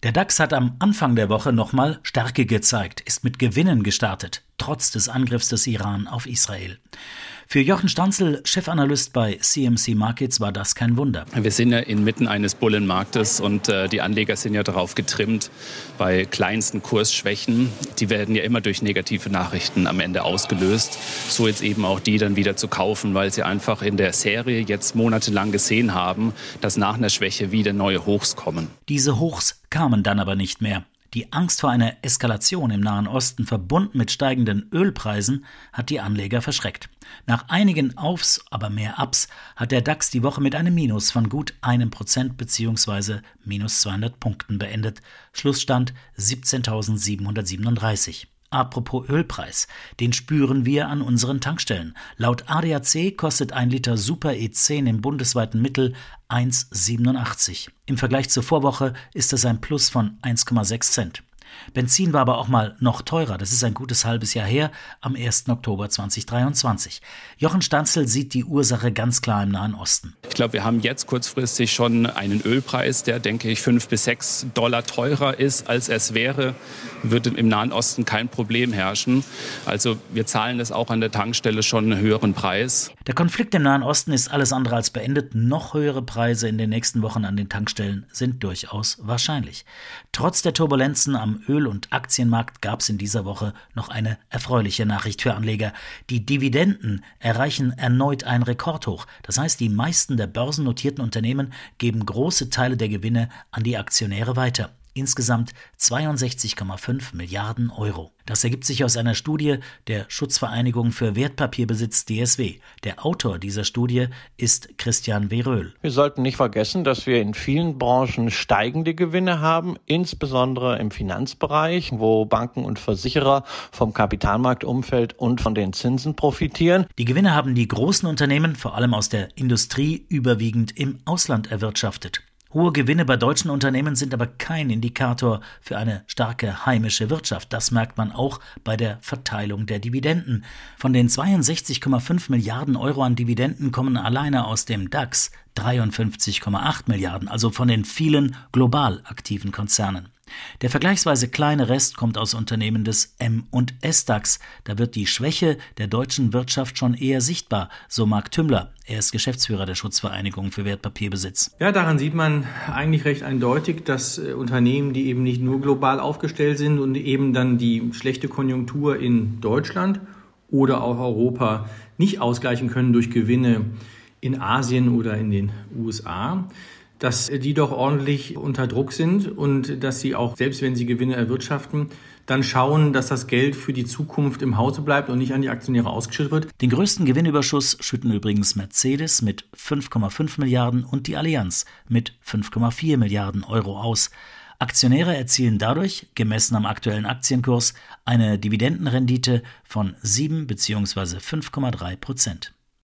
Der DAX hat am Anfang der Woche nochmal Stärke gezeigt, ist mit Gewinnen gestartet, trotz des Angriffs des Iran auf Israel. Für Jochen Stanzel, Chefanalyst bei CMC Markets, war das kein Wunder. Wir sind ja inmitten eines Bullenmarktes und die Anleger sind ja darauf getrimmt, bei kleinsten Kursschwächen, die werden ja immer durch negative Nachrichten am Ende ausgelöst, so jetzt eben auch die dann wieder zu kaufen, weil sie einfach in der Serie jetzt monatelang gesehen haben, dass nach einer Schwäche wieder neue Hochs kommen. Diese Hochs kamen dann aber nicht mehr. Die Angst vor einer Eskalation im Nahen Osten verbunden mit steigenden Ölpreisen hat die Anleger verschreckt. Nach einigen Aufs, aber mehr Ups hat der DAX die Woche mit einem Minus von gut 1% bzw. minus 200 Punkten beendet. Schlussstand 17.737. Apropos Ölpreis, den spüren wir an unseren Tankstellen. Laut ADAC kostet 1 Liter Super E10 im bundesweiten Mittel 1,87. Im Vergleich zur Vorwoche ist das ein Plus von 1,6 Cent. Benzin war aber auch mal noch teurer. Das ist ein gutes halbes Jahr her, am 1. Oktober 2023. Jochen Stanzel sieht die Ursache ganz klar im Nahen Osten. Ich glaube, wir haben jetzt kurzfristig schon einen Ölpreis, der, denke ich, $5 bis $6 teurer ist, als es wäre. Würde im Nahen Osten kein Problem herrschen. Also wir zahlen das auch an der Tankstelle schon einen höheren Preis. Der Konflikt im Nahen Osten ist alles andere als beendet. Noch höhere Preise in den nächsten Wochen an den Tankstellen sind durchaus wahrscheinlich. Trotz der Turbulenzen am Öl- und Aktienmarkt gab es in dieser Woche noch eine erfreuliche Nachricht für Anleger. Die Dividenden erreichen erneut ein Rekordhoch. Das heißt, die meisten der börsennotierten Unternehmen geben große Teile der Gewinne an die Aktionäre weiter. Insgesamt 62,5 Milliarden Euro. Das ergibt sich aus einer Studie der Schutzvereinigung für Wertpapierbesitz DSW. Der Autor dieser Studie ist Christian Weröhl. Wir sollten nicht vergessen, dass wir in vielen Branchen steigende Gewinne haben, insbesondere im Finanzbereich, wo Banken und Versicherer vom Kapitalmarktumfeld und von den Zinsen profitieren. Die Gewinne haben die großen Unternehmen, vor allem aus der Industrie, überwiegend im Ausland erwirtschaftet. Hohe Gewinne bei deutschen Unternehmen sind aber kein Indikator für eine starke heimische Wirtschaft. Das merkt man auch bei der Verteilung der Dividenden. Von den 62,5 Milliarden Euro an Dividenden kommen alleine aus dem DAX 53,8 Milliarden, also von den vielen global aktiven Konzernen. Der vergleichsweise kleine Rest kommt aus Unternehmen des M- und S-DAX. Da wird die Schwäche der deutschen Wirtschaft schon eher sichtbar, so Marc Tümmler. Er ist Geschäftsführer der Schutzvereinigung für Wertpapierbesitz. Ja, daran sieht man eigentlich recht eindeutig, dass Unternehmen, die eben nicht nur global aufgestellt sind und eben dann die schlechte Konjunktur in Deutschland oder auch Europa nicht ausgleichen können durch Gewinne in Asien oder in den USA, dass die doch ordentlich unter Druck sind und dass sie auch, selbst wenn sie Gewinne erwirtschaften, dann schauen, dass das Geld für die Zukunft im Hause bleibt und nicht an die Aktionäre ausgeschüttet wird. Den größten Gewinnüberschuss schütten übrigens Mercedes mit 5,5 Milliarden und die Allianz mit 5,4 Milliarden Euro aus. Aktionäre erzielen dadurch, gemessen am aktuellen Aktienkurs, eine Dividendenrendite von 7 bzw. 5,3%.